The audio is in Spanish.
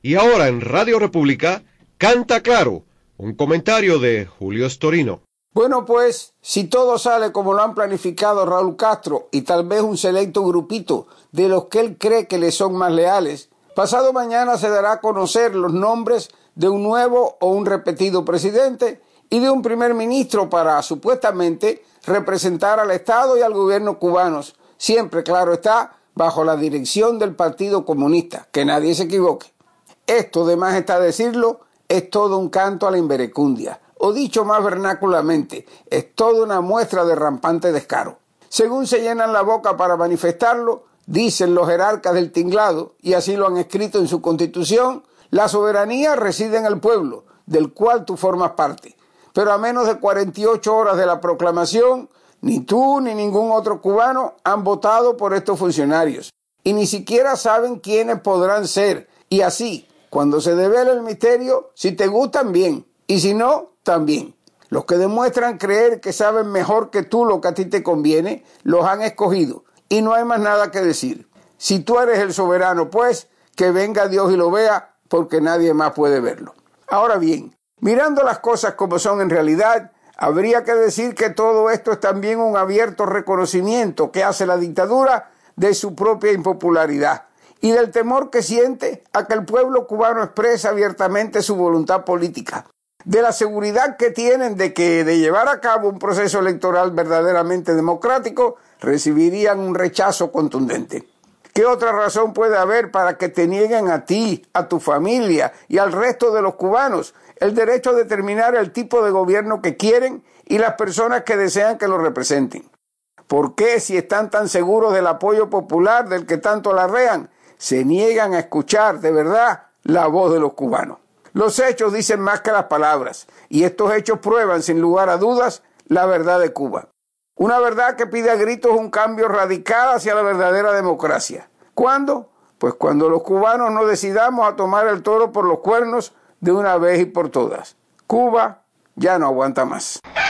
Y ahora en Radio República, Canta Claro, un comentario de Julio Storino. Bueno, pues, si todo sale como lo han planificado Raúl Castro y tal vez un selecto grupito de los que él cree que le son más leales, pasado mañana se dará a conocer los nombres de un nuevo o un repetido presidente y de un primer ministro para, supuestamente, representar al Estado y al gobierno cubanos, siempre, claro está, bajo la dirección del Partido Comunista, que nadie se equivoque. Esto, de más está decirlo, es todo un canto a la inverecundia, o dicho más vernáculamente, es toda una muestra de rampante descaro. Según se llenan la boca para manifestarlo, dicen los jerarcas del tinglado, y así lo han escrito en su constitución, la soberanía reside en el pueblo, del cual tú formas parte. Pero a menos de 48 horas de la proclamación, ni tú ni ningún otro cubano han votado por estos funcionarios, y ni siquiera saben quiénes podrán ser, y así, cuando se devela el misterio, si te gustan bien, y si no, también. Los que demuestran creer que saben mejor que tú lo que a ti te conviene, los han escogido, y no hay más nada que decir. Si tú eres el soberano, pues, que venga Dios y lo vea, porque nadie más puede verlo. Ahora bien, mirando las cosas como son en realidad, habría que decir que todo esto es también un abierto reconocimiento que hace la dictadura de su propia impopularidad y del temor que siente a que el pueblo cubano exprese abiertamente su voluntad política, de la seguridad que tienen de que de llevar a cabo un proceso electoral verdaderamente democrático recibirían un rechazo contundente. ¿Qué otra razón puede haber para que te nieguen a ti, a tu familia y al resto de los cubanos el derecho a determinar el tipo de gobierno que quieren y las personas que desean que lo representen? ¿Por qué, si están tan seguros del apoyo popular del que tanto alardean, se niegan a escuchar de verdad la voz de los cubanos? Los hechos dicen más que las palabras, y estos hechos prueban sin lugar a dudas la verdad de Cuba. Una verdad que pide a gritos un cambio radical hacia la verdadera democracia. ¿Cuándo? Pues cuando los cubanos nos decidamos a tomar el toro por los cuernos de una vez y por todas. Cuba ya no aguanta más.